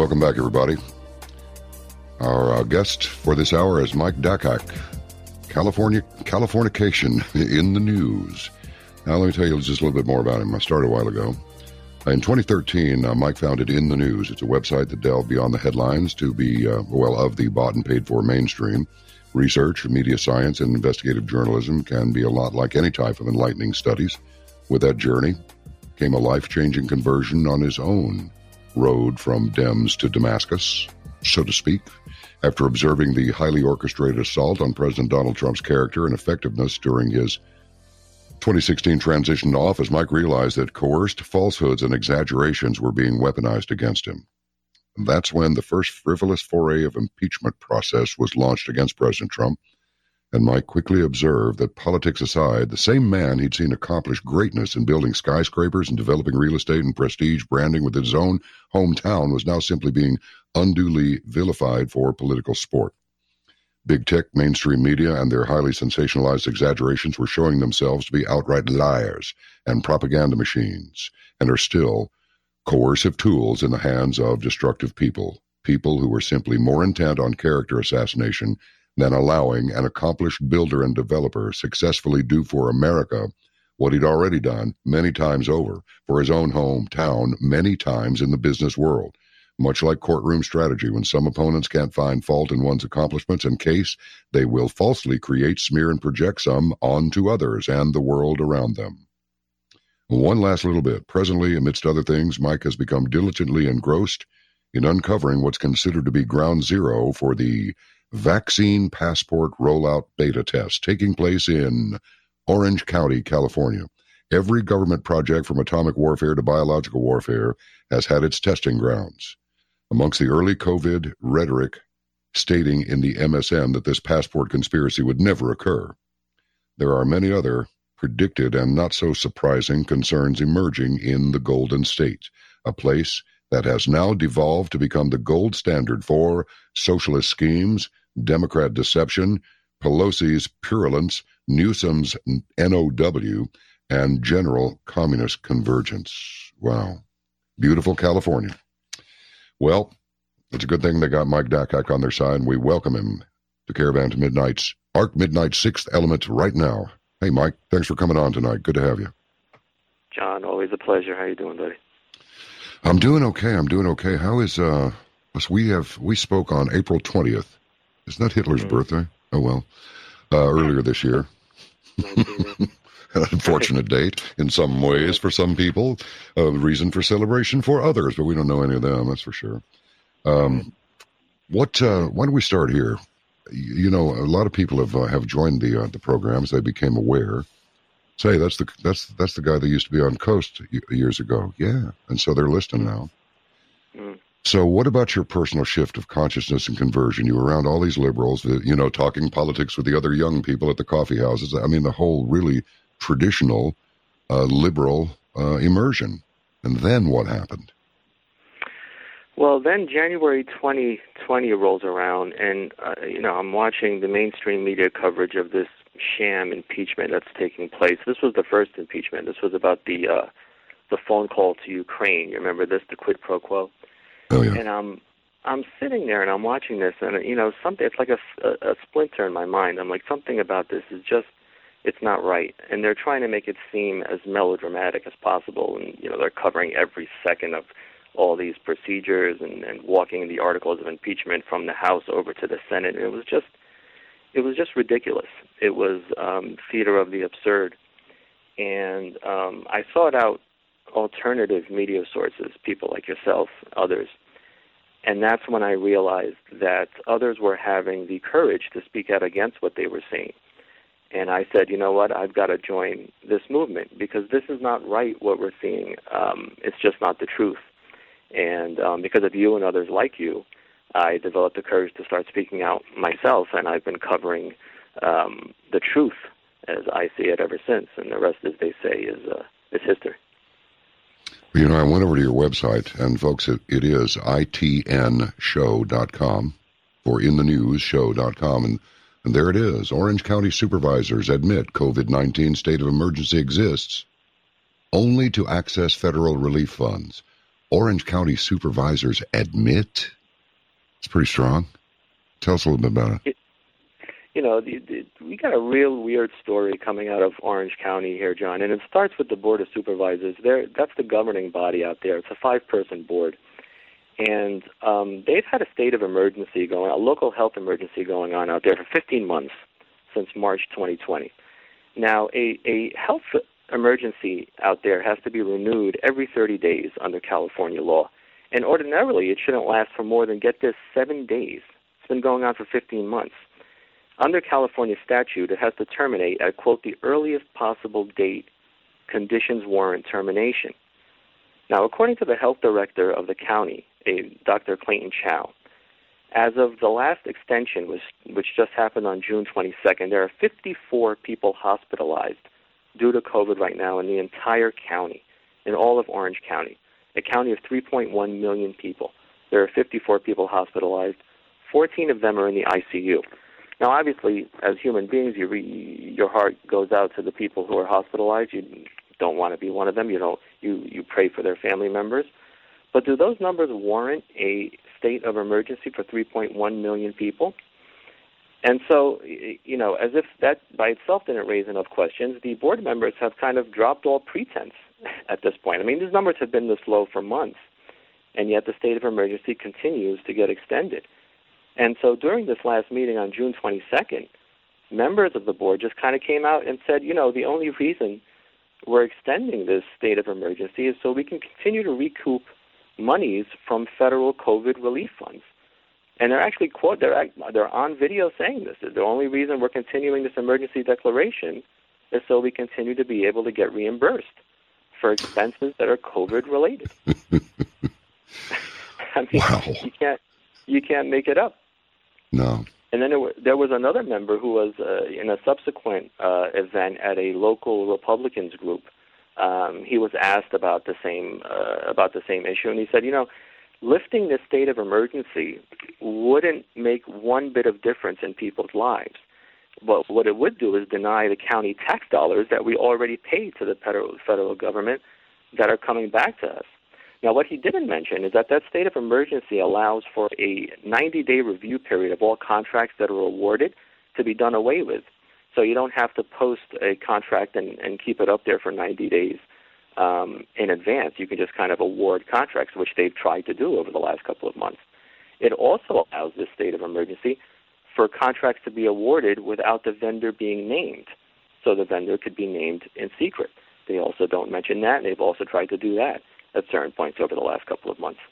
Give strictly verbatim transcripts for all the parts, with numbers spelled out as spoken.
Welcome back, everybody. Our uh, guest for this hour is Mike Dackak, California, Californication in the news. Now, let me tell you just a little bit more about him. I started a while ago. In twenty thirteen, uh, Mike founded In the News. It's a website that delved beyond the headlines to be, uh, well, of the bought and paid for mainstream. Research, media science, and investigative journalism can be a lot like any type of enlightening studies. With that journey came a life-changing conversion on his own road from Dems to Damascus, so to speak. After observing the highly orchestrated assault on President Donald Trump's character and effectiveness during his twenty sixteen transition to office, Mike realized that coerced falsehoods and exaggerations were being weaponized against him. And that's when the first frivolous foray of impeachment process was launched against President Trump. And Mike quickly observed that, politics aside, the same man he'd seen accomplish greatness in building skyscrapers and developing real estate and prestige branding with his own hometown was now simply being unduly vilified for political sport. Big tech, mainstream media, and their highly sensationalized exaggerations were showing themselves to be outright liars and propaganda machines, and are still coercive tools in the hands of destructive people, people who were simply more intent on character assassination than allowing an accomplished builder and developer successfully do for America what he'd already done many times over for his own hometown many times in the business world. Much like courtroom strategy, when some opponents can't find fault in one's accomplishments and case, they will falsely create, smear, and project some onto others and the world around them. One last little bit. Presently, amidst other things, Mike has become diligently engrossed in uncovering what's considered to be ground zero for the vaccine passport rollout beta test taking place in Orange County, California. Every government project from atomic warfare to biological warfare has had its testing grounds. Amongst the early COVID rhetoric stating in the M S M that this passport conspiracy would never occur, there are many other predicted and not so surprising concerns emerging in the Golden State, a place that has now devolved to become the gold standard for socialist schemes, Democrat deception, Pelosi's purulence, Newsom's N O W, and general communist convergence. Wow. Beautiful California. Well, it's a good thing they got Mike Dackak on their side, and we welcome him to Caravan to Midnight's Arc Midnight Sixth Element right now. Hey, Mike, thanks for coming on tonight. Good to have you. John, always a pleasure. How you doing, buddy? I'm doing okay. I'm doing okay. How is, uh, we have, we spoke on April twentieth. Isn't that Hitler's mm-hmm. birthday? Oh, well, uh, earlier this year. An unfortunate date in some ways for some people, a reason for celebration for others, but we don't know any of them, that's for sure. Um, what, uh, why don't we start here? You know, a lot of people have, uh, have joined the, uh, the programs. They became aware. Say, that's the that's that's the guy that used to be on Coast years ago. Yeah, and so they're listening now. Mm. So what about your personal shift of consciousness and conversion? You were around all these liberals, you know, talking politics with the other young people at the coffee houses. I mean, the whole really traditional uh, liberal uh, immersion. And then what happened? Well, then January twenty twenty rolls around, and, uh, you know, I'm watching the mainstream media coverage of this sham impeachment that's taking place. This was the first impeachment. This was about the uh, the phone call to Ukraine. You remember this, the quid pro quo? Oh, yeah. And um, I'm sitting there and I'm watching this, and, you know, something, it's like a, a, a splinter in my mind. I'm like, something about this is just, it's not right. And they're trying to make it seem as melodramatic as possible. And, you know, they're covering every second of all these procedures and, and walking the articles of impeachment from the House over to the Senate. And it was just, It was just ridiculous. It was um, theater of the absurd. And um, I sought out alternative media sources, people like yourself, others. And that's when I realized that others were having the courage to speak out against what they were seeing. And I said, you know what, I've got to join this movement because this is not right what we're seeing. Um, it's just not the truth. And um, because of you and others like you, I developed the courage to start speaking out myself, and I've been covering um, the truth as I see it ever since. And the rest, as they say, is uh, is history. You know, I went over to your website, and folks, it, it is I T N show dot com or in the news show dot com, and, and there it is. Orange County supervisors admit COVID nineteen state of emergency exists only to access federal relief funds. Orange County supervisors admit. It's pretty strong. Tell us a little bit about it. it you know, the, the, we got a real weird story coming out of Orange County here, John, and it starts with the Board of Supervisors. They're, that's the governing body out there. It's a five-person board. And um, they've had a state of emergency going, a local health emergency going on out there for fifteen months since March twenty twenty. Now, a, a health emergency out there has to be renewed every thirty days under California law. And ordinarily, it shouldn't last for more than, get this, seven days. It's been going on for fifteen months. Under California statute, it has to terminate at, quote, the earliest possible date conditions warrant termination. Now, according to the health director of the county, a Doctor Clayton Chow, as of the last extension, which, which just happened on June twenty-second, there are fifty-four people hospitalized due to COVID right now in the entire county, in all of Orange County, a county of three point one million people. There are fifty-four people hospitalized. fourteen of them are in the I C U. Now, obviously, as human beings, you re- your heart goes out to the people who are hospitalized. You don't want to be one of them. You don't. You, you pray for their family members. But do those numbers warrant a state of emergency for three point one million people? And so, you know, as if that by itself didn't raise enough questions, the board members have kind of dropped all pretense at this point. I mean, these numbers have been this low for months, and yet the state of emergency continues to get extended. And so during this last meeting on June twenty-second, members of the board just kind of came out and said, you know, the only reason we're extending this state of emergency is so we can continue to recoup monies from federal COVID relief funds. And they're actually, quote, they're, they're on video saying this. The only reason we're continuing this emergency declaration is so we continue to be able to get reimbursed for expenses that are COVID-related. I mean, wow. you can't, you can't make it up. No. And then there, were, there was another member who was uh, in a subsequent uh, event at a local Republicans group. Um, he was asked about the same uh, about the same issue, and he said, you know, lifting this state of emergency wouldn't make one bit of difference in people's lives. But what it would do is deny the county tax dollars that we already pay to the federal, federal government that are coming back to us. Now, what he didn't mention is that that state of emergency allows for a ninety-day review period of all contracts that are awarded to be done away with. So you don't have to post a contract and, and keep it up there for ninety days um, in advance. You can just kind of award contracts, which they've tried to do over the last couple of months. It also allows this state of emergency for contracts to be awarded without the vendor being named. So the vendor could be named in secret. They also don't mention that, and they've also tried to do that at certain points over the last couple of months.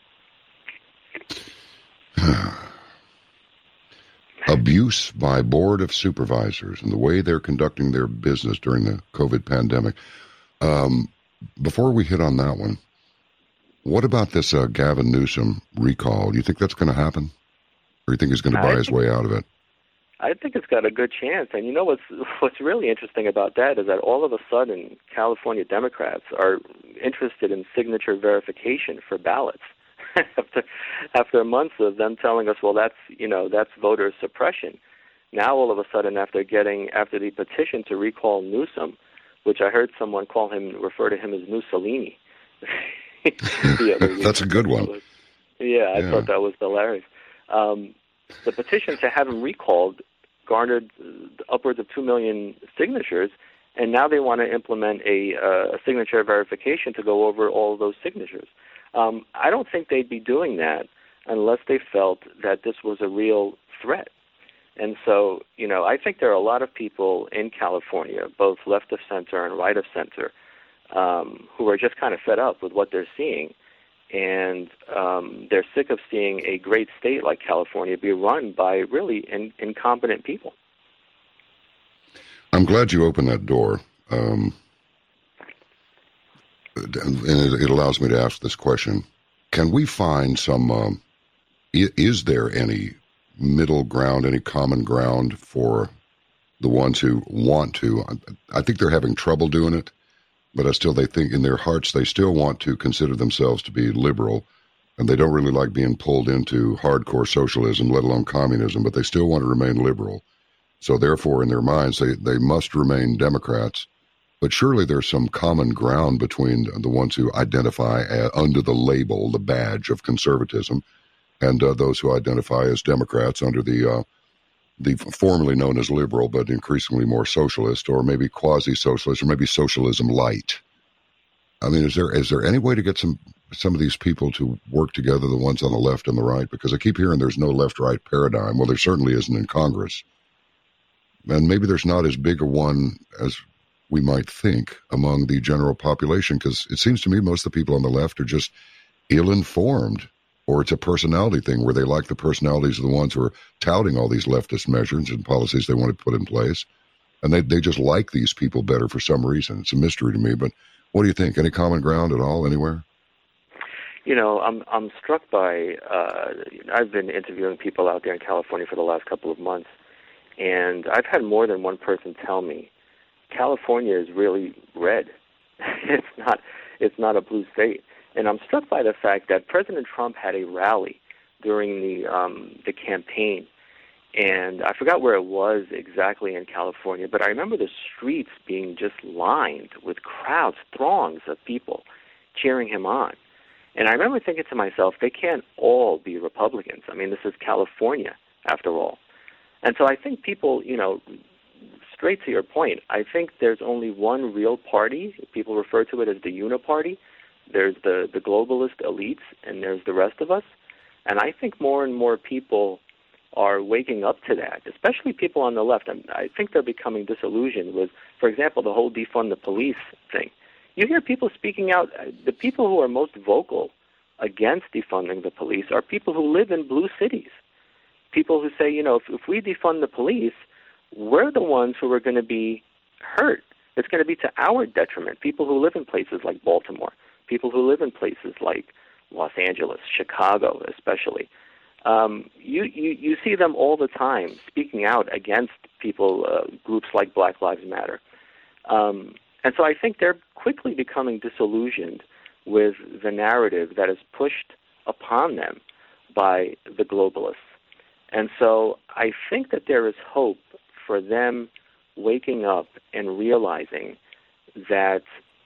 Abuse by Board of Supervisors and the way they're conducting their business during the COVID pandemic. Um, before we hit on that one, what about this uh, Gavin Newsom recall? Do you think that's going to happen? Or do you think he's going to buy I his think, way out of it? I think it's got a good chance. And you know what's what's really interesting about that is that all of a sudden California Democrats are interested in signature verification for ballots. after after months of them telling us, well, that's you know that's voter suppression. Now all of a sudden, after getting after the petition to recall Newsom, which I heard someone call him refer to him as Mussolini. That's a good one. Was, yeah, I yeah. thought that was hilarious. Um, the petition to have him recalled garnered upwards of two million signatures, and now they want to implement a, uh, a signature verification to go over all of those signatures. Um, I don't think they'd be doing that unless they felt that this was a real threat. And so, you know, I think there are a lot of people in California, both left of center and right of center, um, who are just kind of fed up with what they're seeing. And um, they're sick of seeing a great state like California be run by really in, incompetent people. I'm glad you opened that door. Um, and it, it allows me to ask this question. Can we find some, um, is there any middle ground, any common ground for the ones who want to? I think they're having trouble doing it, but I still, they think in their hearts, they still want to consider themselves to be liberal, and they don't really like being pulled into hardcore socialism, let alone communism, but they still want to remain liberal. So therefore, in their minds, they, they must remain Democrats, But surely there's some common ground between the ones who identify uh, under the label, the badge of conservatism, and uh, those who identify as Democrats under the uh, the formerly known as liberal, but increasingly more socialist, or maybe quasi-socialist, or maybe socialism light. I mean, is there is there any way to get some some of these people to work together, the ones on the left and the right? Because I keep hearing there's no left-right paradigm. Well, there certainly isn't in Congress. And maybe there's not as big a one as we might think among the general population, because it seems to me most of the people on the left are just ill-informed, or it's a personality thing where they like the personalities of the ones who are touting all these leftist measures and policies they want to put in place. And they, they just like these people better for some reason. It's a mystery to me, but what do you think? Any common ground at all anywhere? You know, I'm I'm struck by, uh, I've been interviewing people out there in California for the last couple of months, and I've had more than one person tell me, California is really red. it's not it's not a blue state. And I'm struck by the fact that President Trump had a rally during the um, the campaign, and I forgot where it was exactly in California, but I remember the streets being just lined with crowds, throngs of people cheering him on. And I remember thinking to myself, they can't all be Republicans. I mean, this is California, after all. And so I think people, you know, straight to your point, I think there's only one real party. People refer to it as the Uniparty. There's the, the globalist elites, and there's the rest of us. And I think more and more people are waking up to that, especially people on the left. And I think they're becoming disillusioned with, for example, the whole defund the police thing. You hear people speaking out. The people who are most vocal against defunding the police are people who live in blue cities. People who say, you know, if, if we defund the police, we're the ones who are going to be hurt. It's going to be to our detriment. People who live in places like Baltimore, people who live in places like Los Angeles, Chicago especially. Um, you, you, you see them all the time speaking out against people, uh, groups like Black Lives Matter. Um, and so I think they're quickly becoming disillusioned with the narrative that is pushed upon them by the globalists. And so I think that there is hope for them waking up and realizing that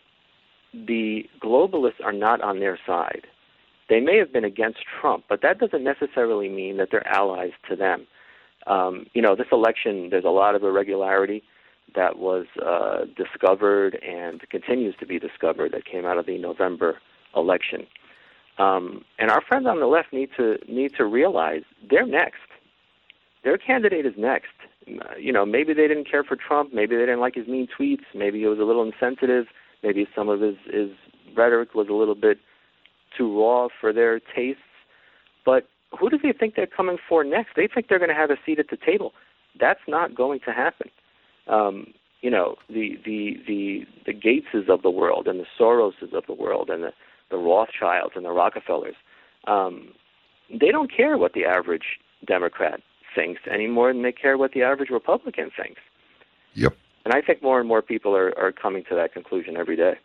the globalists are not on their side. They may have been against Trump, but that doesn't necessarily mean that they're allies to them. Um, you know, this election, there's a lot of irregularity that was uh, discovered and continues to be discovered that came out of the November election. Um, and our friends on the left need to need to realize they're next. Their candidate is next. Uh, you know, maybe they didn't care for Trump. Maybe they didn't like his mean tweets. Maybe he was a little insensitive. Maybe some of his, his rhetoric was a little bit too raw for their tastes. But who do they think they're coming for next? They think they're going to have a seat at the table. That's not going to happen. Um, you know, the, the, the, the Gateses of the world and the Soroses of the world and the, the Rothschilds and the Rockefellers, um, they don't care what the average Democrat thinks any more than they care what the average Republican thinks. Yep. And I think more and more people are, are coming to that conclusion every day.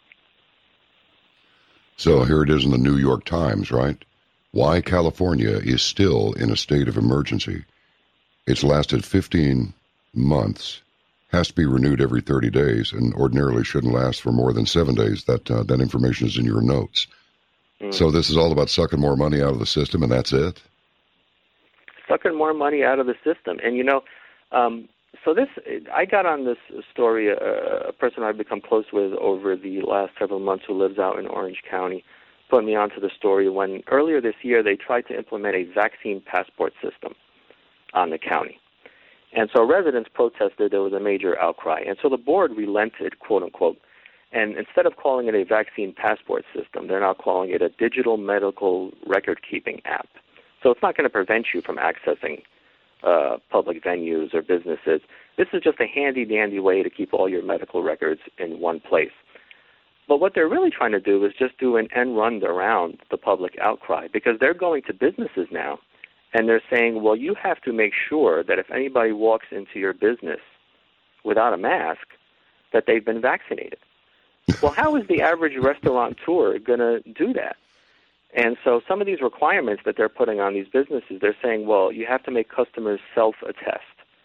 So here it is in the New York Times, right? Why California is still in a state of emergency. It's lasted fifteen months, has to be renewed every thirty days, and ordinarily shouldn't last for more than seven days. That uh, that information is in your notes. Mm. So this is all about sucking more money out of the system, and that's it? Sucking more money out of the system. And, you know, um, so this, I got on this story, uh, a person I've become close with over the last several months who lives out in Orange County, put me onto the story when earlier this year they tried to implement a vaccine passport system on the county. And so residents protested. There was a major outcry. And so the board relented, quote unquote, and instead of calling it a vaccine passport system, they're now calling it a digital medical record-keeping app. So it's not going to prevent you from accessing uh, public venues or businesses. This is just a handy-dandy way to keep all your medical records in one place. But what they're really trying to do is just do an end run around the public outcry, because they're going to businesses now, and they're saying, well, you have to make sure that if anybody walks into your business without a mask, that they've been vaccinated. Well, how is the average restaurateur going to do that? And so some of these requirements that they're putting on these businesses, they're saying, well, you have to make customers self-attest.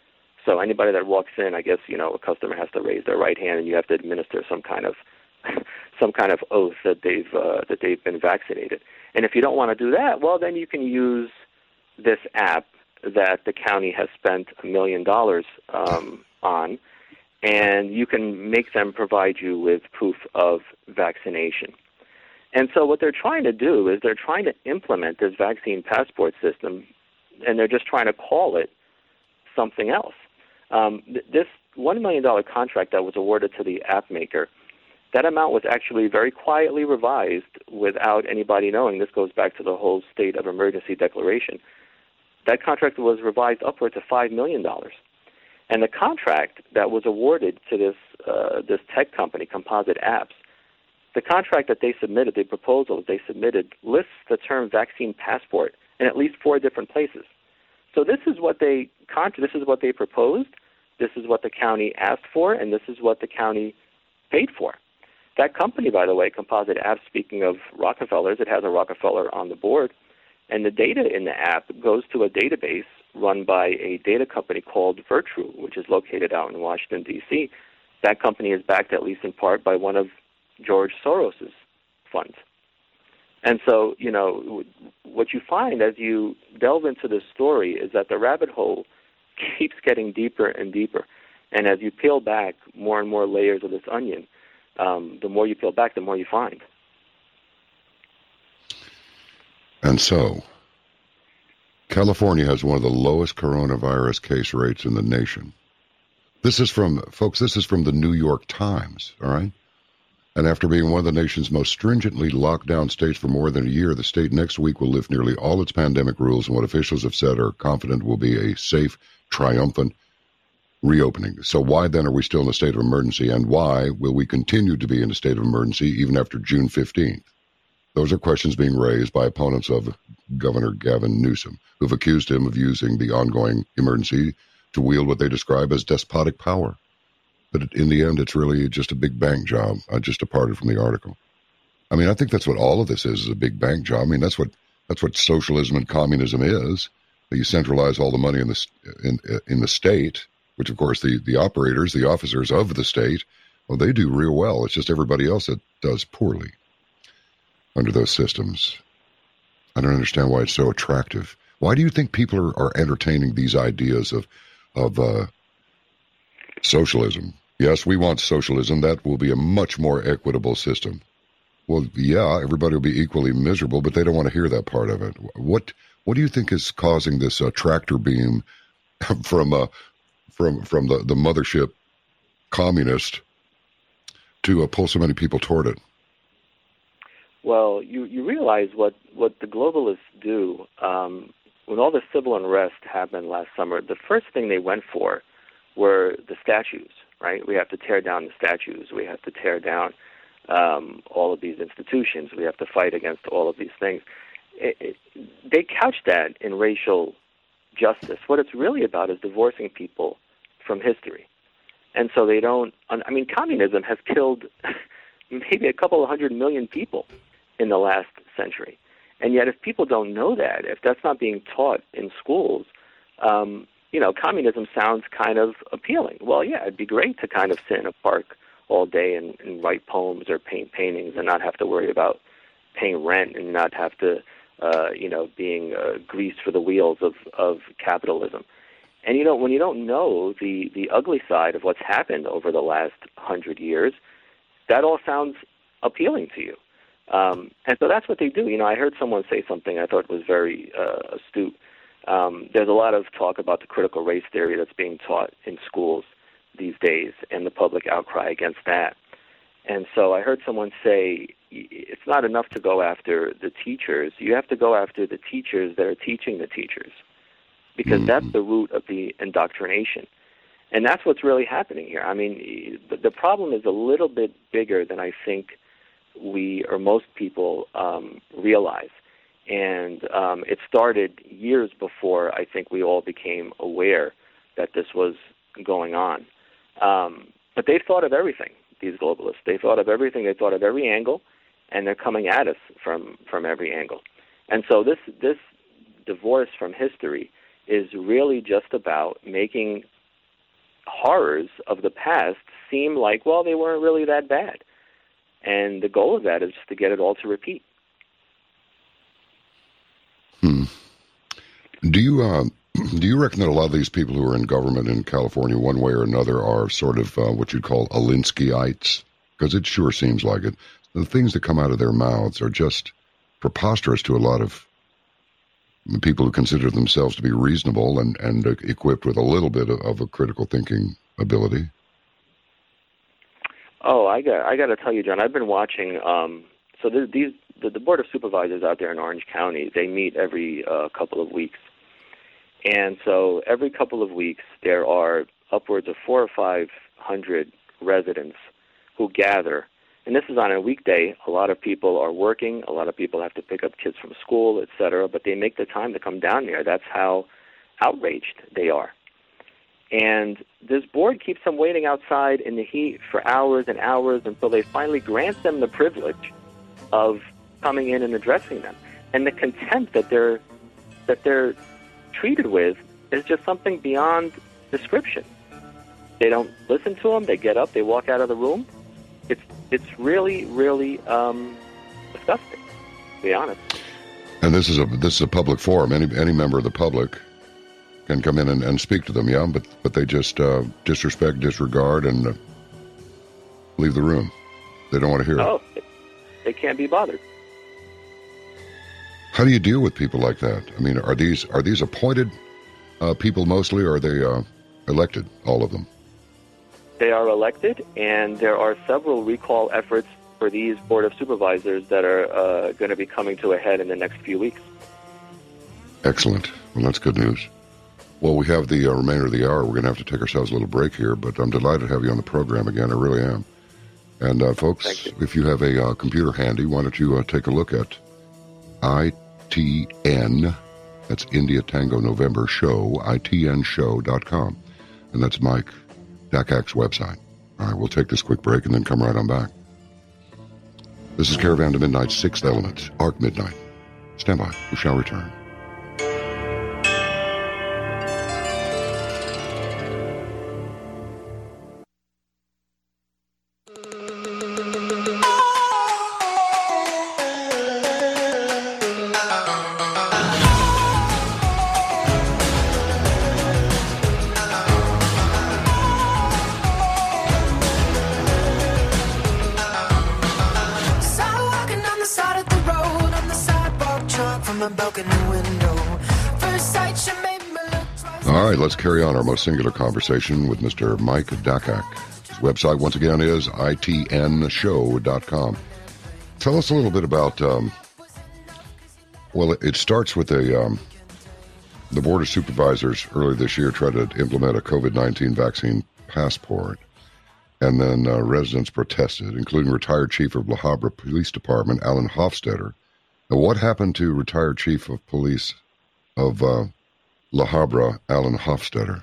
So anybody that walks in, I guess, you know, a customer has to raise their right hand, and you have to administer some kind of some kind of oath that they've uh, that they've been vaccinated. And if you don't want to do that, well, then you can use this app that the county has spent a million dollars um, on, and you can make them provide you with proof of vaccination. And so what they're trying to do is they're trying to implement this vaccine passport system, and they're just trying to call it something else. Um, th- this one million dollars contract that was awarded to the app maker, that amount was actually very quietly revised without anybody knowing. This goes back to the whole state of emergency declaration. That contract was revised upward to five million dollars. And the contract that was awarded to this uh, this tech company, Composite Apps, the contract that they submitted, the proposal that they submitted, lists the term vaccine passport in at least four different places. So this is what they this is what they proposed, this is what the county asked for, and this is what the county paid for. That company, by the way, Composite Apps, speaking of Rockefellers, it has a Rockefeller on the board, and the data in the app goes to a database run by a data company called Virtru, which is located out in Washington, D C. That company is backed, at least in part, by one of George Soros's funds. And so, you know, what you find as you delve into this story is that the rabbit hole keeps getting deeper and deeper. And as you peel back more and more layers of this onion, um, the more you peel back, the more you find. And so, California has one of the lowest coronavirus case rates in the nation. This is from, folks, this is from the New York Times, all right? And after being one of the nation's most stringently locked down states for more than a year, the state next week will lift nearly all its pandemic rules, and what officials have said are confident will be a safe, triumphant reopening. So why then are we still in a state of emergency, and why will we continue to be in a state of emergency even after June fifteenth? Those are questions being raised by opponents of Governor Gavin Newsom, who've accused him of using the ongoing emergency to wield what they describe as despotic power. But in the end, it's really just a big bank job. I just departed from the article. I mean, I think that's what all of this is, is a big bank job. I mean, that's what that's what socialism and communism is. You centralize all the money in the, in, in the state, which, of course, the, the operators, the officers of the state, well, they do real well. It's just everybody else that does poorly under those systems. I don't understand why it's so attractive. Why do you think people are, are entertaining these ideas of, of uh, socialism? Yes, we want socialism. That will be a much more equitable system. Well, yeah, everybody will be equally miserable, but they don't want to hear that part of it. What What do you think is causing this uh, tractor beam from uh, from from the, the mothership communist to uh, pull so many people toward it? Well, you, you realize what, what the globalists do. Um, when all the civil unrest happened last summer, the first thing they went for were the statues, right? We have to tear down the statues. We have to tear down um, all of these institutions. We have to fight against all of these things. It, it, they couch that in racial justice. What it's really about is divorcing people from history. And so they don't, I mean, communism has killed maybe a couple of hundred million people in the last century. And yet if people don't know that, if that's not being taught in schools, um, you know, communism sounds kind of appealing. Well, yeah, it'd be great to kind of sit in a park all day and, and write poems or paint paintings and not have to worry about paying rent and not have to, uh, you know, being uh, greased for the wheels of, of capitalism. And, you know, when you don't know the, the ugly side of what's happened over the last hundred years, that all sounds appealing to you. Um, and so that's what they do. You know, I heard someone say something I thought was very uh, astute. Um, there's a lot of talk about the critical race theory that's being taught in schools these days and the public outcry against that. And so I heard someone say it's not enough to go after the teachers. You have to go after the teachers that are teaching the teachers, because mm-hmm. that's the root of the indoctrination. And that's what's really happening here. I mean, the, the problem is a little bit bigger than I think we or most people um, realize. And um, it started years before I think we all became aware that this was going on. Um, but they've thought of everything, these globalists. They thought of everything. They thought of every angle, and they're coming at us from, from every angle. And so this this divorce from history is really just about making horrors of the past seem like, well, they weren't really that bad. And the goal of that is just to get it all to repeat. Hmm. Do you uh, do you reckon that a lot of these people who are in government in California, one way or another, are sort of uh, what you'd call Alinsky-ites? Because it sure seems like it. The things that come out of their mouths are just preposterous to a lot of people who consider themselves to be reasonable and, and uh, equipped with a little bit of, of a critical thinking ability. Oh, I got I got to tell you, John, I've been watching. Um, so the, these the, the Board of Supervisors out there in Orange County, they meet every uh, couple of weeks. And so every couple of weeks, there are upwards of four or five hundred residents who gather. And this is on a weekday. A lot of people are working. A lot of people have to pick up kids from school, et cetera. But they make the time to come down there. That's how outraged they are. And this board keeps them waiting outside in the heat for hours and hours until they finally grant them the privilege of coming in and addressing them. And the contempt that they're that they're treated with is just something beyond description. They don't listen to them. They get up. They walk out of the room. It's it's really really um, disgusting, to be honest. And this is a this is a public forum. Any any member of the public can come in and, and speak to them, yeah, but but they just uh, disrespect, disregard, and uh, leave the room. They don't want to hear oh, it. Oh, they can't be bothered. How do you deal with people like that? I mean, are these are these appointed uh, people mostly, or are they uh, elected, all of them? They are elected, and there are several recall efforts for these Board of Supervisors that are uh, going to be coming to a head in the next few weeks. Excellent. Well, that's good news. Well, we have the uh, remainder of the hour. We're going to have to take ourselves a little break here, but I'm delighted to have you on the program again. I really am. And, uh, folks, you. If you have a uh, computer handy, why don't you uh, take a look at I T N, that's India Tango November Show, I T N show dot com. And that's Mike Dakak's website. All right, we'll take this quick break and then come right on back. This is Caravan to Midnight's Sixth Element, Arc Midnight. Stand by. We shall return. Let's carry on our most singular conversation with Mister Mike Dakak. His website, once again, is I T N show dot com. Tell us a little bit about, um, well, it starts with a, um, the Board of Supervisors earlier this year tried to implement a COVID nineteen vaccine passport, and then uh, residents protested, including retired Chief of La Habra Police Department, Alan Hofstetter. Now, what happened to retired Chief of Police of uh, La Habra, Alan Hofstetter?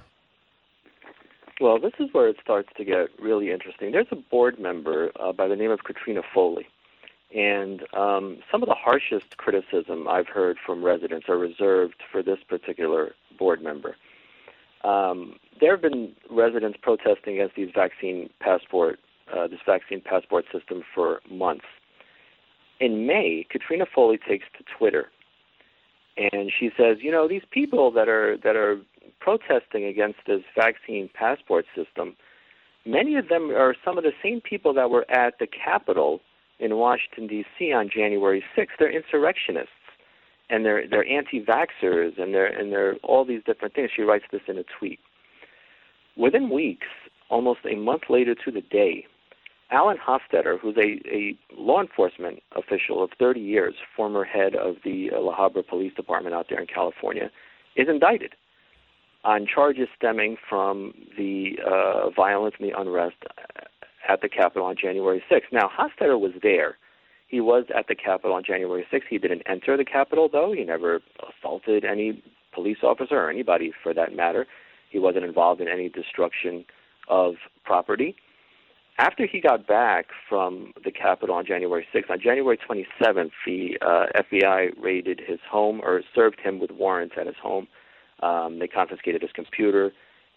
Well, this is where it starts to get really interesting. There's a board member uh, by the name of Katrina Foley, and um, some of the harshest criticism I've heard from residents are reserved for this particular board member. Um, there have been residents protesting against these vaccine passport, uh, this vaccine passport system for months. In May, Katrina Foley takes to Twitter, and she says, you know, these people that are that are protesting against this vaccine passport system, many of them are some of the same people that were at the Capitol in Washington, D C on January sixth. They're insurrectionists, and they're they're anti-vaxxers, and they're and they're all these different things. She writes this in a tweet. Within weeks, almost a month later to the day, Alan Hofstetter, who's a, a law enforcement official of thirty years, former head of the uh, La Habra Police Department out there in California, is indicted on charges stemming from the uh, violence and the unrest at the Capitol on January sixth. Now, Hofstetter was there. He was at the Capitol on January sixth. He didn't enter the Capitol, though. He never assaulted any police officer or anybody for that matter. He wasn't involved in any destruction of property. After he got back from the Capitol on January sixth, on January twenty-seventh, the uh, F B I raided his home or served him with warrants at his home. Um, they confiscated his computer,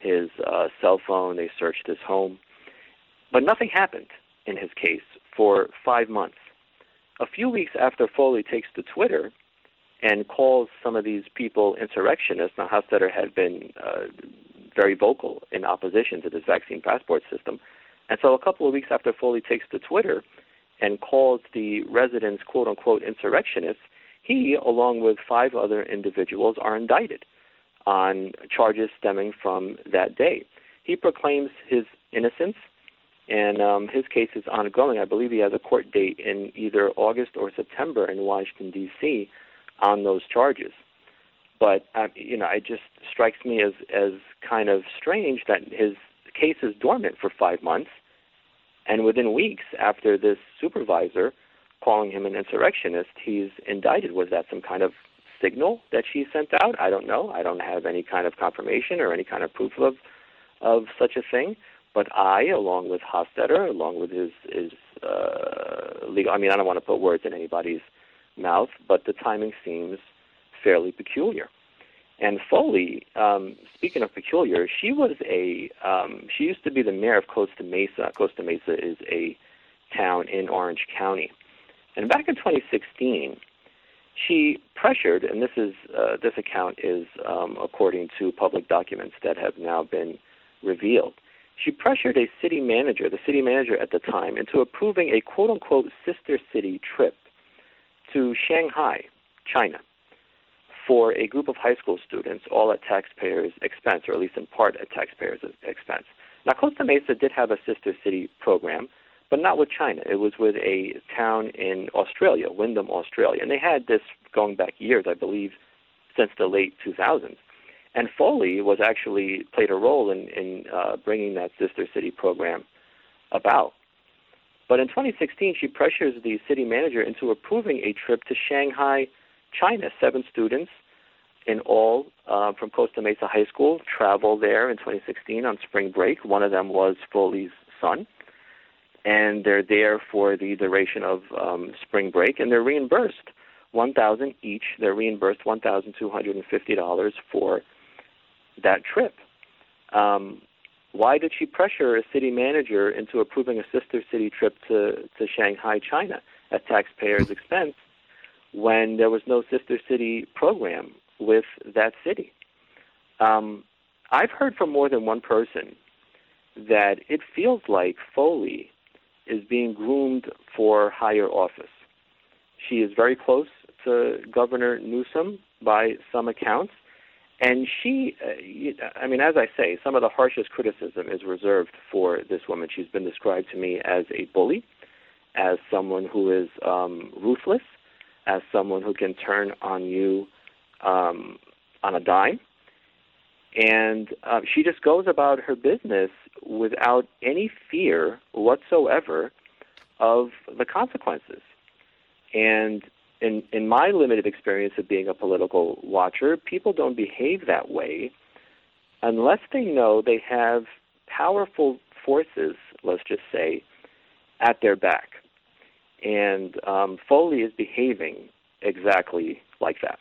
his uh, cell phone. They searched his home. But nothing happened in his case for five months. A few weeks after Foley takes to Twitter and calls some of these people insurrectionists, now Hofstadter had been uh, very vocal in opposition to this vaccine passport system. And so a couple of weeks after Foley takes to Twitter and calls the residents, quote-unquote, insurrectionists, he, along with five other individuals, are indicted on charges stemming from that day. He proclaims his innocence, and um, his case is ongoing. I believe he has a court date in either August or September in Washington, D C on those charges. But, uh, you know, it just strikes me as, as kind of strange that his case is dormant for five months, and within weeks after this supervisor calling him an insurrectionist, he's indicted. Was that some kind of signal that she sent out? I don't know. I don't have any kind of confirmation or any kind of proof of of such a thing. But I, along with Hofstadter, along with his, his uh, legal, I mean, I don't want to put words in anybody's mouth, but the timing seems fairly peculiar. And Foley, um, speaking of peculiar, she was a, um, she used to be the mayor of Costa Mesa. Costa Mesa is a town in Orange County. And back in twenty sixteen, she pressured, and this is uh, this account is um, according to public documents that have now been revealed. She pressured a city manager, the city manager at the time, into approving a quote-unquote sister city trip to Shanghai, China, for a group of high school students, all at taxpayers' expense, or at least in part at taxpayers' expense. Now, Costa Mesa did have a sister city program, but not with China. It was with a town in Australia, Wyndham, Australia. And they had this going back years, I believe, since the late two thousands. And Foley was actually played a role in, in uh, bringing that sister city program about. But in twenty sixteen, she pressures the city manager into approving a trip to Shanghai, China. Seven students in all uh, from Costa Mesa High School traveled there in twenty sixteen on spring break. One of them was Foley's son. And they're there for the duration of um, spring break, and they're reimbursed one thousand dollars each. They're reimbursed one thousand two hundred fifty dollars for that trip. Um, why did she pressure a city manager into approving a sister city trip to, to Shanghai, China, at taxpayers' expense when there was no sister city program with that city? Um, I've heard from more than one person that it feels like Foley is being groomed for higher office. She is very close to Governor Newsom by some accounts, and she, uh, I mean, as I say, some of the harshest criticism is reserved for this woman. She's been described to me as a bully, as someone who is um, ruthless, as someone who can turn on you um, on a dime. And uh, she just goes about her business without any fear whatsoever of the consequences. And in, in my limited experience of being a political watcher, people don't behave that way unless they know they have powerful forces, let's just say, at their back. And um, Foley is behaving exactly like that.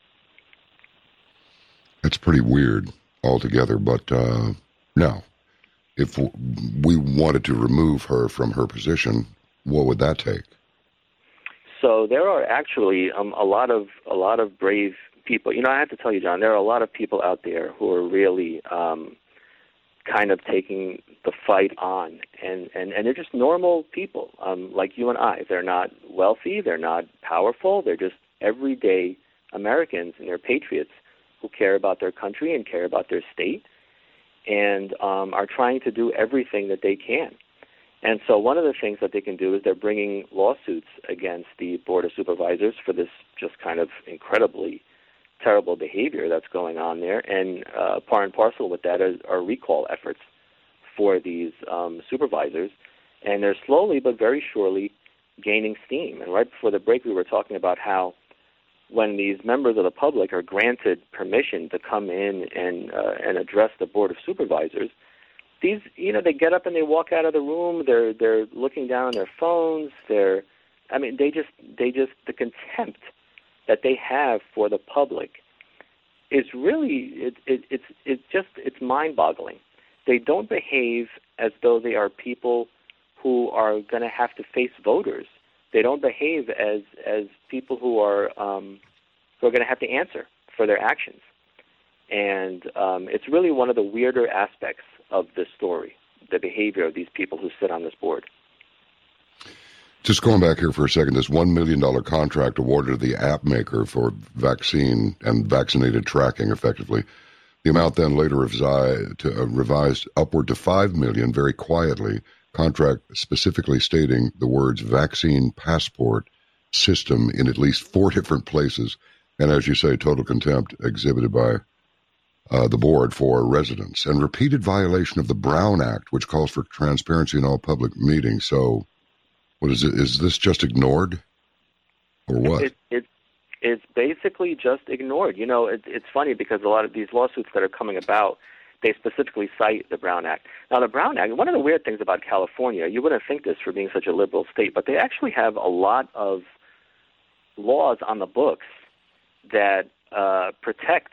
It's pretty weird altogether, but uh, no. If we wanted to remove her from her position, what would that take? So there are actually um, a lot of a lot of brave people. You know, I have to tell you, John, there are a lot of people out there who are really um, kind of taking the fight on, and, and, and they're just normal people um, like you and I. They're not wealthy, they're not powerful, they're just everyday Americans, and they're patriots who care about their country and care about their state, and um, are trying to do everything that they can. And so one of the things that they can do is they're bringing lawsuits against the Board of Supervisors for this just kind of incredibly terrible behavior that's going on there. And uh, par and parcel with that are, are recall efforts for these um, supervisors. And they're slowly but very surely gaining steam. And right before the break, we were talking about how when these members of the public are granted permission to come in and uh, and address the Board of Supervisors, these, you know, they get up and they walk out of the room. They're they're looking down on their phones. They're, I mean, they just they just the contempt that they have for the public is really it, it, it's it's just it's mind-boggling. They don't behave as though they are people who are going to have to face voters. They don't behave as as people who are um, who are going to have to answer for their actions. And um, it's really one of the weirder aspects of this story, the behavior of these people who sit on this board. Just going back here for a second, this one million dollars contract awarded to the app maker for vaccine and vaccinated tracking, effectively. The amount then later revised, to, uh, revised upward to five million dollars very quietly, contract specifically stating the words vaccine passport system in at least four different places. And as you say, total contempt exhibited by uh, the board for residents and repeated violation of the Brown Act, which calls for transparency in all public meetings. So what is it? Is this just ignored or what? It, it, it's basically just ignored. You know, it, it's funny because a lot of these lawsuits that are coming about, they specifically cite the Brown Act. Now, the Brown Act, one of the weird things about California, you wouldn't think this for being such a liberal state, but they actually have a lot of laws on the books that uh, protect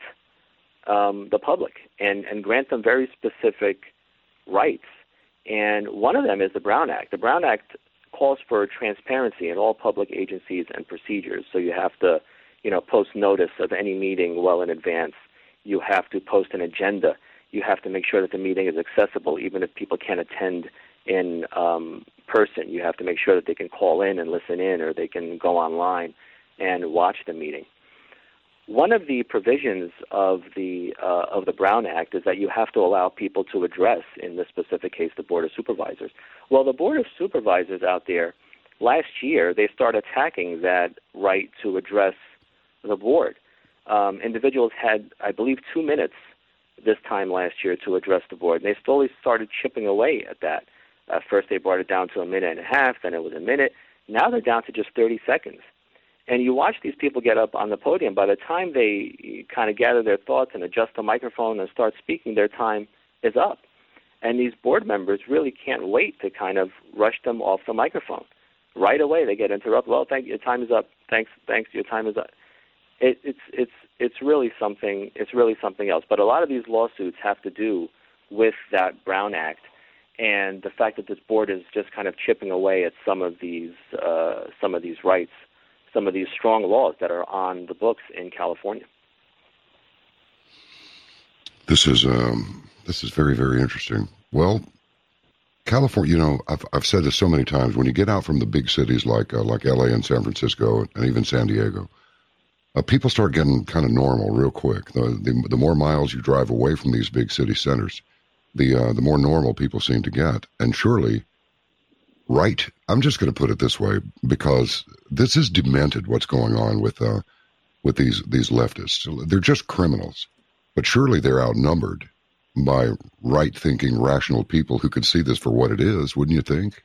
um, the public and, and grant them very specific rights. And one of them is the Brown Act. The Brown Act calls for transparency in all public agencies and procedures. So you have to, you know, post notice of any meeting well in advance. You have to post an agenda. You have to make sure that the meeting is accessible, even if people can't attend in um, person. You have to make sure that they can call in and listen in, or they can go online and watch the meeting. One of the provisions of the uh, of the Brown Act is that you have to allow people to address, in this specific case, the Board of Supervisors. Well, the Board of Supervisors out there, last year, they started attacking that right to address the board. Um, individuals had, I believe, two minutes this time last year to address the board, and they slowly started chipping away at that. Uh, first, they brought it down to a minute and a half, then it was a minute. Now they're down to just thirty seconds. And you watch these people get up on the podium. By the time they kind of gather their thoughts and adjust the microphone and start speaking, their time is up. And these board members really can't wait to kind of rush them off the microphone. Right away, they get interrupted. Well, thank you. Your time is up. Thanks. Thanks. Your time is up. It, it's it's it's really something. It's really something else. But a lot of these lawsuits have to do with that Brown Act and the fact that this board is just kind of chipping away at some of these uh, some of these rights, some of these strong laws that are on the books in California. This is um, this is very, very interesting. Well, California, you know, I've I've said this so many times. When you get out from the big cities like uh, like L A and San Francisco and even San Diego, uh, people start getting kind of normal real quick. The, the the more miles you drive away from these big city centers, the uh, the more normal people seem to get. And surely, right? I'm just going to put it this way, because this is demented. What's going on with uh, with these these leftists? They're just criminals, but surely they're outnumbered by right-thinking, rational people who could see this for what it is, wouldn't you think?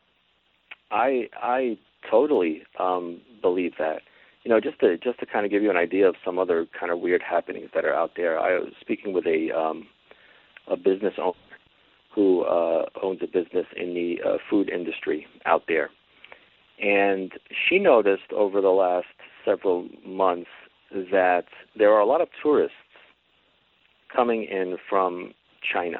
I I totally um, believe that. You know, just to just to kind of give you an idea of some other kind of weird happenings that are out there. I was speaking with a um, a business owner who uh, owns a business in the uh, food industry out there, and she noticed over the last several months that there are a lot of tourists coming in from China.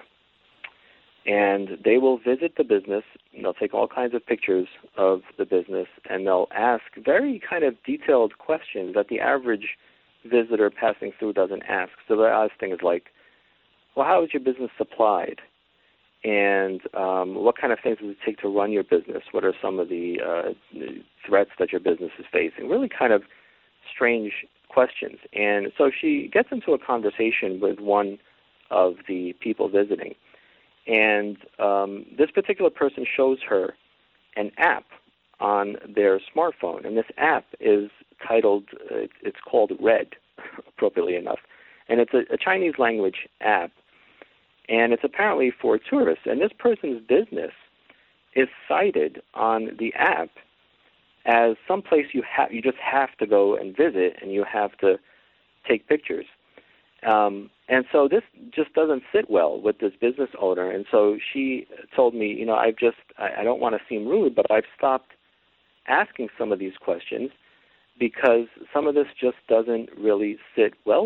And they will visit the business, and they'll take all kinds of pictures of the business, and they'll ask very kind of detailed questions that the average visitor passing through doesn't ask. So they'll ask things like, well, how is your business supplied? And um, what kind of things does it take to run your business? What are some of the uh, threats that your business is facing? Really kind of strange questions. And so she gets into a conversation with one of the people visiting. And um, this particular person shows her an app on their smartphone. And this app is titled, uh, it's called Red, appropriately enough. And it's a, a Chinese language app. And it's apparently for tourists. And this person's business is cited on the app as someplace you have you just have to go and visit, and you have to take pictures. Um, and so this just doesn't sit well with this business owner. And so she told me, you know, I've just I, I don't want to seem rude, but I've stopped asking some of these questions because some of this just doesn't really sit well with me.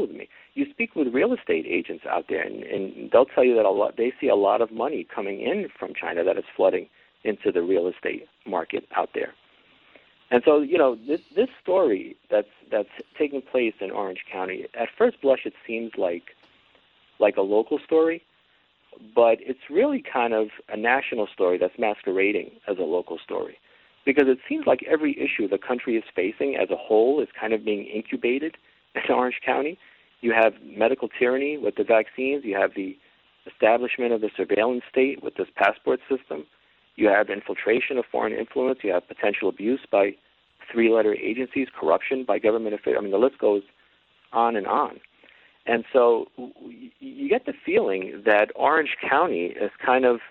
you speak with real estate agents out there, and, and they'll tell you that a lot, they see a lot of money coming in from China that is flooding into the real estate market out there. And so, you know, this, this story that's that's taking place in Orange County, at first blush, it seems like like a local story, but it's really kind of a national story that's masquerading as a local story, because it seems like every issue the country is facing as a whole is kind of being incubated in Orange County. You have medical tyranny with the vaccines. You have the establishment of the surveillance state with this passport system. You have infiltration of foreign influence. You have potential abuse by three-letter agencies, corruption by government officials. I mean, the list goes on and on. And so you get the feeling that Orange County is kind of,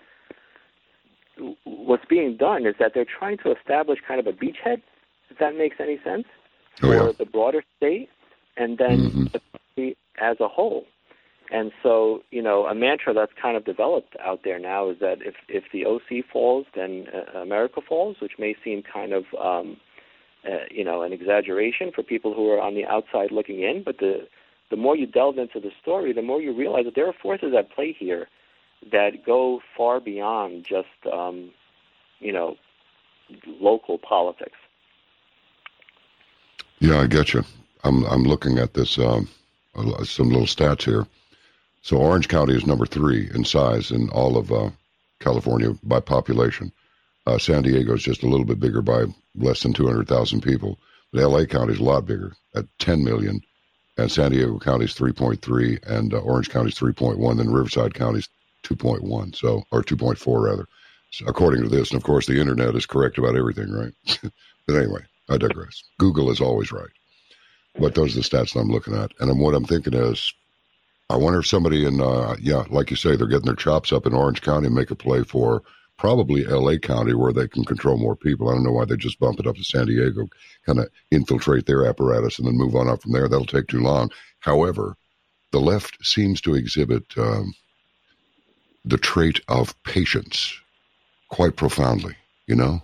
what's being done is that they're trying to establish kind of a beachhead, if that makes any sense, for oh, yeah. the broader state, and then mm-hmm. the country as a whole. And so, you know, a mantra that's kind of developed out there now is that if, if the O C falls, then uh, America falls, which may seem kind of, um, uh, you know, an exaggeration for people who are on the outside looking in. But the, the more you delve into the story, the more you realize that there are forces at play here that go far beyond just, um, you know, local politics. Yeah, I get you. I'm I'm looking at this, um, some little stats here. So Orange County is number three in size in all of uh, California by population. Uh, San Diego is just a little bit bigger by less than two hundred thousand people. But L A County is a lot bigger at ten million, and San Diego County is three point three, and uh, Orange County is three point one, then Riverside County is two point one, so or two point four rather, so according to this. And of course, the internet is correct about everything, right? But anyway, I digress. Google is always right. But those are the stats I'm looking at, and what I'm thinking is, I wonder if somebody in, uh, yeah, like you say, they're getting their chops up in Orange County and make a play for probably L A County where they can control more people. I don't know why they just bump it up to San Diego, kind of infiltrate their apparatus and then move on up from there. That'll take too long. However, the left seems to exhibit um, the trait of patience quite profoundly, you know?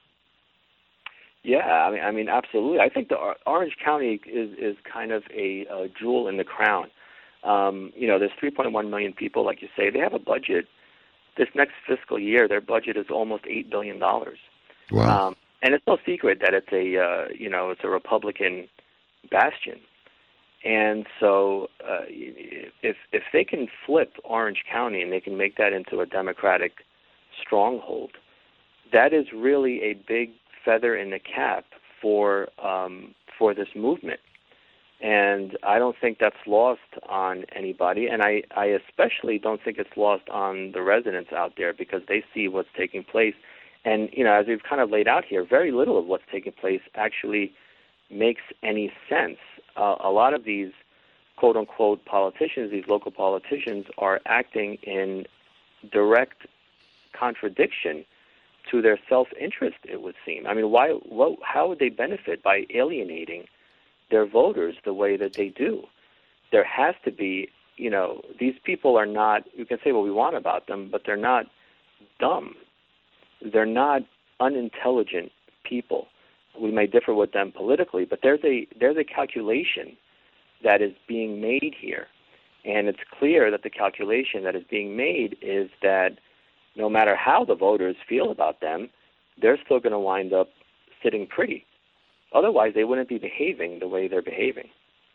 Yeah, I mean, I mean, absolutely. I think the Orange County is, is kind of a, a jewel in the crown. Um, you know, there's three point one million people, like you say. They have a budget. This next fiscal year, their budget is almost eight billion dollars. Wow. Um, and it's no secret that it's a, uh, you know, it's a Republican bastion. And so uh, if if they can flip Orange County and they can make that into a Democratic stronghold, that is really a big feather in the cap for um, for this movement. And I don't think that's lost on anybody, and I, I especially don't think it's lost on the residents out there, because they see what's taking place. And, you know, as we've kind of laid out here, very little of what's taking place actually makes any sense. Uh, a lot of these quote-unquote politicians, these local politicians, are acting in direct contradiction to their self-interest, it would seem. I mean, why? What, how would they benefit by alienating their voters the way that they do? There has to be, you know, these people are not, you can say what we want about them, but they're not dumb. They're not unintelligent people. We may differ with them politically, but there's a there's a calculation that is being made here. And it's clear that the calculation that is being made is that no matter how the voters feel about them, they're still going to wind up sitting pretty. Otherwise, they wouldn't be behaving the way they're behaving.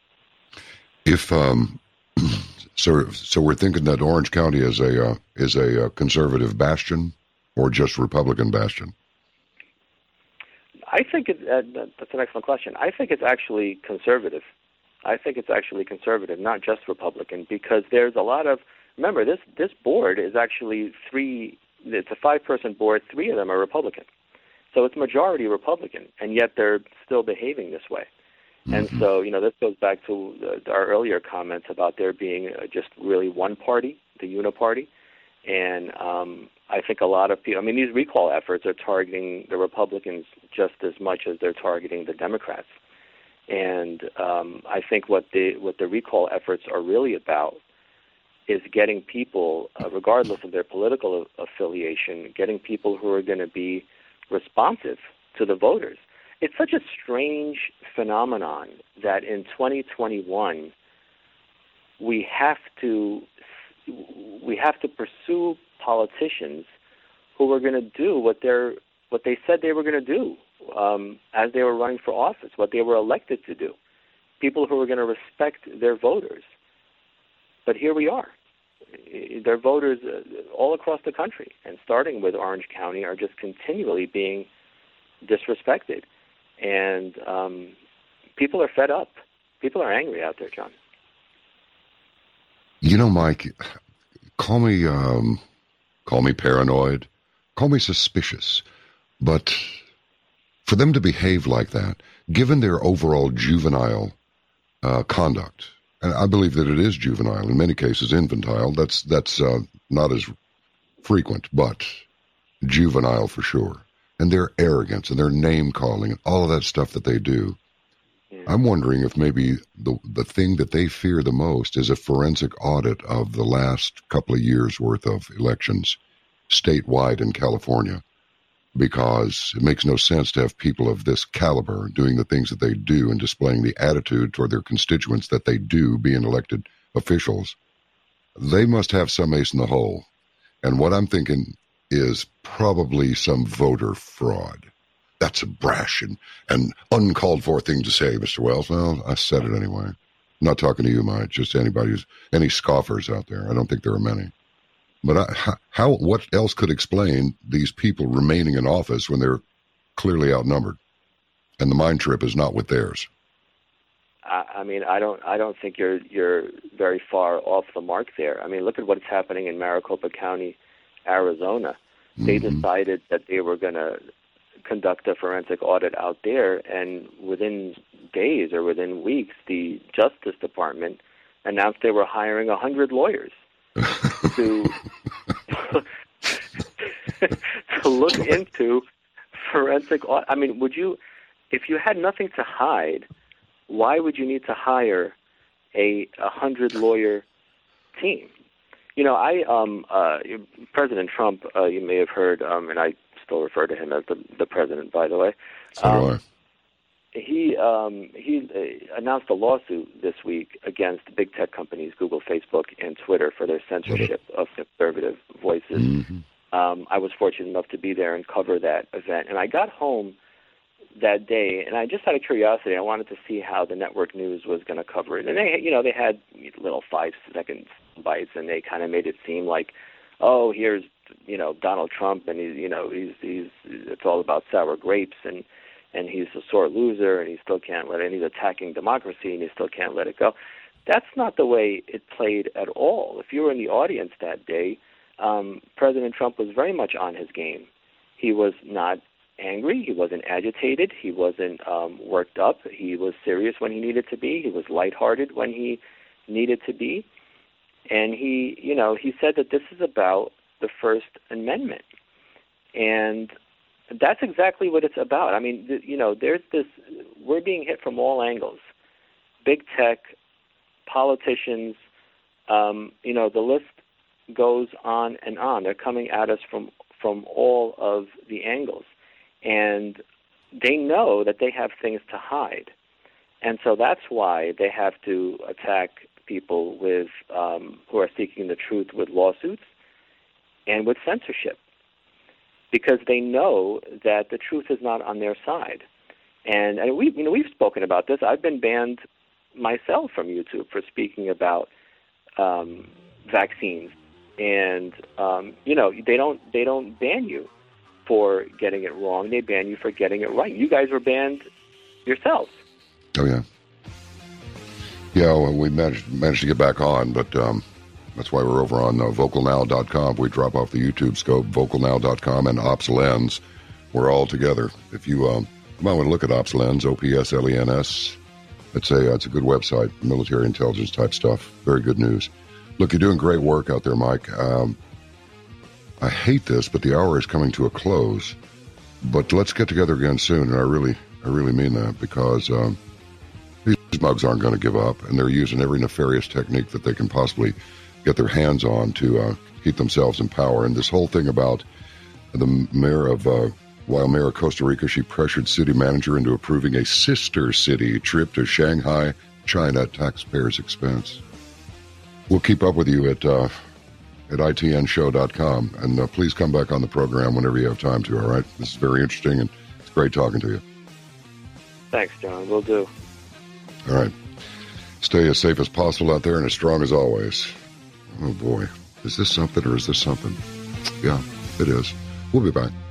If um, so, so we're thinking that Orange County is a uh, is a uh, conservative bastion, or just Republican bastion? I think it, uh, that's an excellent question. I think it's actually conservative. I think it's actually conservative, not just Republican, because there's a lot of, remember, this this board is actually three. It's a five-person board. Three of them are Republican. So it's majority Republican, and yet they're still behaving this way. Mm-hmm. And so, you know, this goes back to the, our earlier comments about there being uh, just really one party, the Uniparty. And um, I think a lot of people, I mean, these recall efforts are targeting the Republicans just as much as they're targeting the Democrats. And um, I think what the what the recall efforts are really about is getting people, uh, regardless of their political affiliation, getting people who are going to be responsive to the voters. It's such a strange phenomenon that in twenty twenty-one, we have to we have to pursue politicians who are going to do what they're what they said they were going to do um, as they were running for office, what they were elected to do. People who are going to respect their voters. But here we are. Their voters uh, all across the country, and starting with Orange County, are just continually being disrespected. And um, people are fed up. People are angry out there, John. You know, Mike, call me um, call me paranoid, call me suspicious, but for them to behave like that, given their overall juvenile uh, conduct, and I believe that it is juvenile, in many cases infantile, that's that's uh, not as frequent, but juvenile for sure, and their arrogance and their name-calling and all of that stuff that they do, I'm wondering if maybe the the thing that they fear the most is a forensic audit of the last couple of years' worth of elections statewide in California, because it makes no sense to have people of this caliber doing the things that they do and displaying the attitude toward their constituents that they do, being elected officials. They must have some ace in the hole. And what I'm thinking is probably some voter fraud. That's a brash and, and uncalled for thing to say, Mister Wells. Well, I said it anyway. I'm not talking to you, Mike, just anybody who's, any scoffers out there. I don't think there are many. But I, how? What else could explain these people remaining in office when they're clearly outnumbered, and the mind trip is not with theirs? I, I mean, I don't. I don't think you're you're very far off the mark there. I mean, look at what's happening in Maricopa County, Arizona. They mm-hmm. decided that they were going to conduct a forensic audit out there, and within days or within weeks, the Justice Department announced they were hiring a hundred lawyers to to look into forensic audit. I mean, would you, if you had nothing to hide, why would you need to hire a a hundred lawyer team? You know, I um uh President Trump, uh, you may have heard, um, and I still refer to him as the the president, by the way. So um, do I. He um, he uh, announced a lawsuit this week against big tech companies, Google, Facebook, and Twitter, for their censorship of conservative voices. Mm-hmm. Um, I was fortunate enough to be there and cover that event, and I got home that day, and I just out of curiosity, I wanted to see how the network news was going to cover it. And they, you know, they had little five-second bites, and they kind of made it seem like, oh, here's, you know, Donald Trump, and he's, you know, he's he's it's all about sour grapes, and and he's a sore loser, and he still can't let it, and he's attacking democracy, and he still can't let it go. That's not the way it played at all. If you were in the audience that day, um, President Trump was very much on his game. He was not angry. He wasn't agitated. He wasn't um, worked up. He was serious when he needed to be. He was lighthearted when he needed to be. And he, you know, he said that this is about the First Amendment. And that's exactly what it's about. I mean, th- you know, there's this, we're being hit from all angles. Big tech, politicians, um, you know, the list goes on and on. They're coming at us from, from all of the angles. And they know that they have things to hide. And so that's why they have to attack people with um, who are seeking the truth with lawsuits and with censorship, because they know that the truth is not on their side. And, and we, you know, we've spoken about this. I've been banned myself from YouTube for speaking about um, vaccines, and um, you know, they don't they don't ban you for getting it wrong. They ban you for getting it right. You guys were banned yourselves. Oh yeah, yeah. Well, we managed managed to get back on, but um, that's why we're over on uh, vocal now dot com. We drop off the YouTube scope, vocal now dot com, and OpsLens. We're all together. If you um, you might want to look at OpsLens, O P S L E N S. It's a it's a good website, military intelligence type stuff. Very good news. Look, you're doing great work out there, Mike. Um, I hate this, but the hour is coming to a close. But let's get together again soon, and I really, I really mean that, because um, these mugs aren't going to give up, and they're using every nefarious technique that they can possibly get their hands on to uh, keep themselves in power. And this whole thing about the mayor of uh, while mayor of Costa Rica, she pressured city manager into approving a sister city trip to Shanghai, China, at taxpayers' expense. we'll keep up with you at uh, at I T N show dot com, and uh, please come back on the program whenever you have time to, all right? This is very interesting, and it's great talking to you. Thanks, John. Will do. All right. Stay as safe as possible out there and as strong as always. Oh, boy. Is this something or is this something? Yeah, it is. We'll be back.